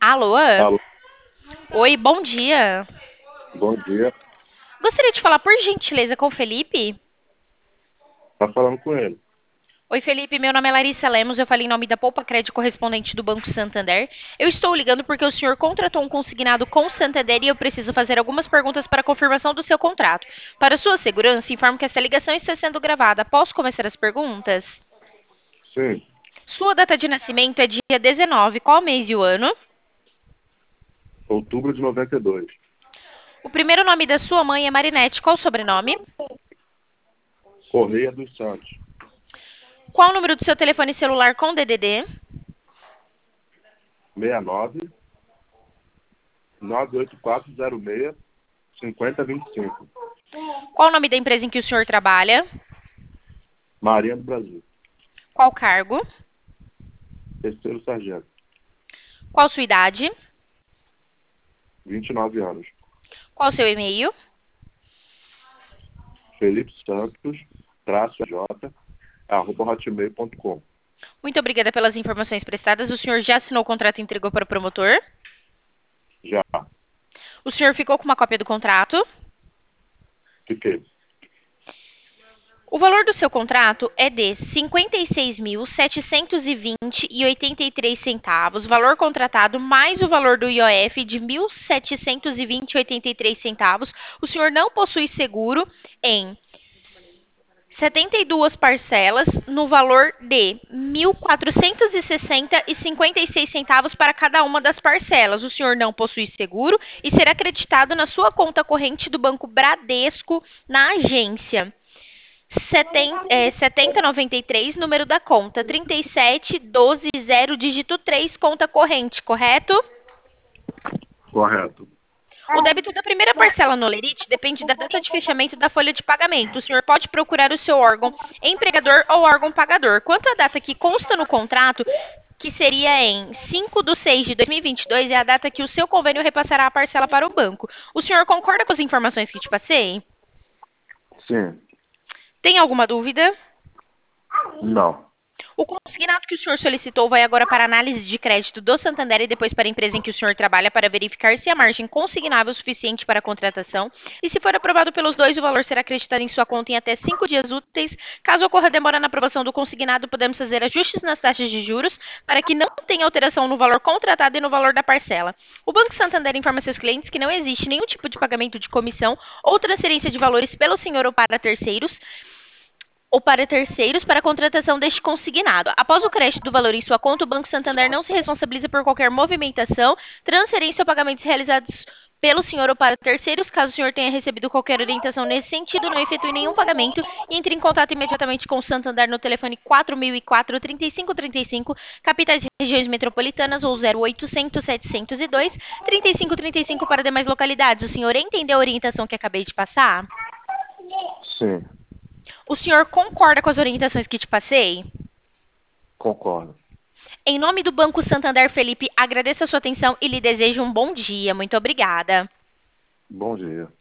Alô? Alô, Oi, bom dia. bom dia. Gostaria de falar, por gentileza, com o Felipe? Tá falando com ele. Oi, Felipe, meu nome é Larissa Lemos, eu falei em nome da Poupa Crédito correspondente do Banco Santander. Eu estou ligando porque o senhor contratou um consignado com o Santander e eu preciso fazer algumas perguntas para confirmação do seu contrato. Para sua segurança, informo que essa ligação está sendo gravada. Posso começar as perguntas? Sim, Sua data de nascimento é dia 19, qual mês e o ano? outubro de 92. O primeiro nome da sua mãe é Marinete, qual o sobrenome? Correia dos Santos. Qual o número do seu telefone celular com DDD? 69 98406 5025. Qual o nome da empresa em que o senhor trabalha? Marinha do Brasil. Qual cargo? Terceiro sargento. Qual sua idade? 29 anos. Qual seu e-mail? Felipe Santos, traço J, arroba hotmail.com. Muito obrigada pelas informações prestadas. O senhor já assinou o contrato e entregou para o promotor? Já. O senhor ficou com uma cópia do contrato? Fiquei. O valor do seu contrato é de R$ 56.720,83, valor contratado mais o valor do IOF de R$ 1.720,83. O senhor não possui seguro em 72 parcelas no valor de R$ 1.460,56 para cada uma das parcelas. O senhor não possui seguro e será creditado na sua conta corrente do Banco Bradesco na agência 7093, número da conta 37120, dígito 3, conta corrente, correto? Correto. O débito da primeira parcela no Lerite depende da data de fechamento da folha de pagamento. O senhor pode procurar o seu órgão empregador ou órgão pagador. Quanto à data que consta no contrato, que seria em 5/6/2022, é a data que o seu convênio repassará a parcela para o banco. O senhor concorda com as informações que te passei? Sim. Tem alguma dúvida? Não. O consignado que o senhor solicitou vai agora para análise de crédito do Santander e depois para a empresa em que o senhor trabalha para verificar se a margem consignável é suficiente para a contratação. E se for aprovado pelos dois, o valor será acreditado em sua conta em até 5 dias úteis. Caso ocorra demora na aprovação do consignado, podemos fazer ajustes nas taxas de juros para que não tenha alteração no valor contratado e no valor da parcela. O Banco Santander informa seus clientes que não existe nenhum tipo de pagamento de comissão ou transferência de valores pelo senhor ou para terceiros para a contratação deste consignado. Após o crédito do valor em sua conta, o Banco Santander não se responsabiliza por qualquer movimentação, transferência ou pagamentos realizados pelo senhor ou para terceiros. Caso o senhor tenha recebido qualquer orientação nesse sentido, não efetue nenhum pagamento e entre em contato imediatamente com o Santander no telefone 4004-3535, capitais e regiões metropolitanas, ou 0800-702-3535 para demais localidades. O senhor entendeu a orientação que acabei de passar? Sim. O senhor concorda com as orientações que te passei? Concordo. Em nome do Banco Santander, Felipe, agradeço a sua atenção e lhe desejo um bom dia. Muito obrigada. Bom dia.